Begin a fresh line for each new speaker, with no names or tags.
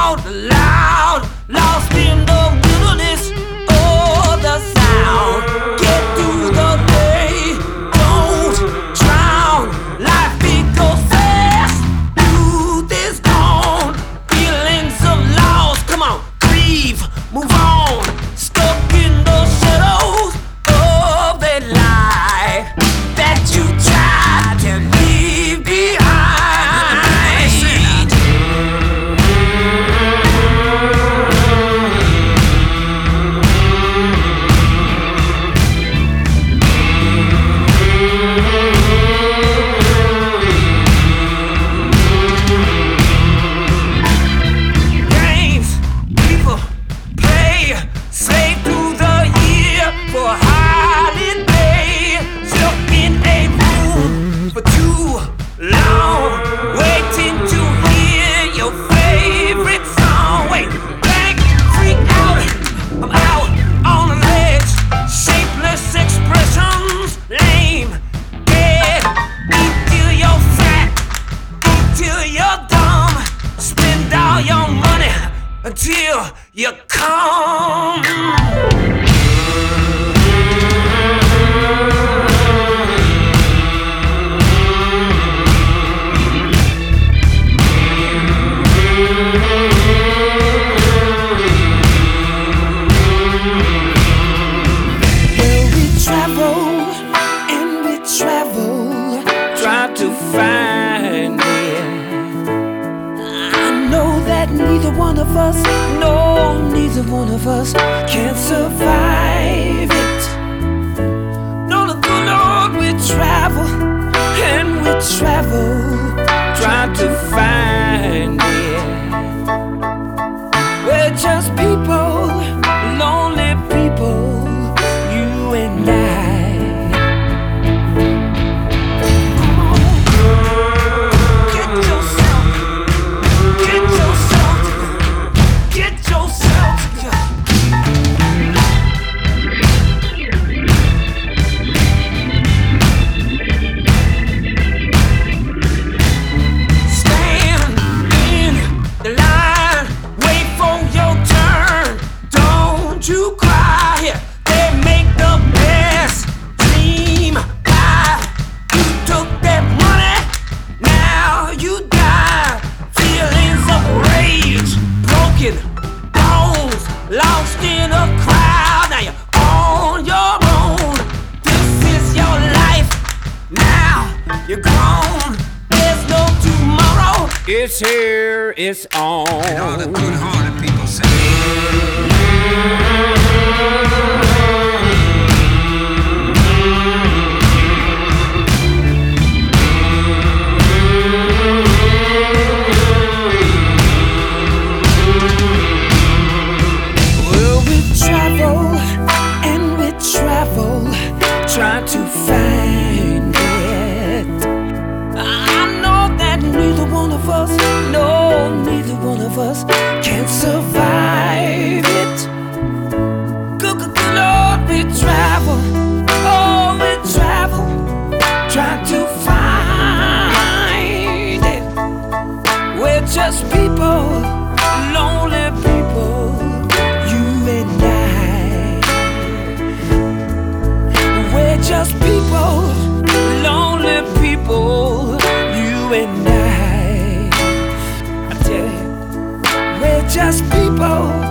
out loud, lost in the wilderness. Oh, the sound. Get through the day, don't drown. Life it goes fast, youth is gone. Feelings of loss, come on, grieve, move on. Stuck in the shadows of that life that you tried to leave behind. Games people play, slave through the year for holiday. Stuck in a room for too long, waiting to hear your favorite song. Wait, blank, freak out, I'm out on the ledge. Shapeless expressions, lame, dead. Eat till you're fat, eat till you're dumb. Spend all your money until you come. Well, we travel and we travel, try to find it. I know that neither one of us, no, neither one of us can survive it. No, the good Lord, we travel and we travel, try to find it. We're just people, lonely people, you and I. Get yourself together. Stand in the line, wait for your turn. Don't you cry here, they make the best dream die. You took that money, now you die. Feelings of rage, broken bones, lost in a crowd. Now you're on your own. This is your life, now you're grown. There's no tomorrow, it's here, it's on.
And all the good-hearted people say.
Well, we travel and we travel, trying to find it. I know that neither one of us, no, neither one of us can survive it. Good Lord, we travel, oh, we travel, trying to find it. We're just people, lonely people, you and I. We're just people, lonely people, you and I tell you, we're just people.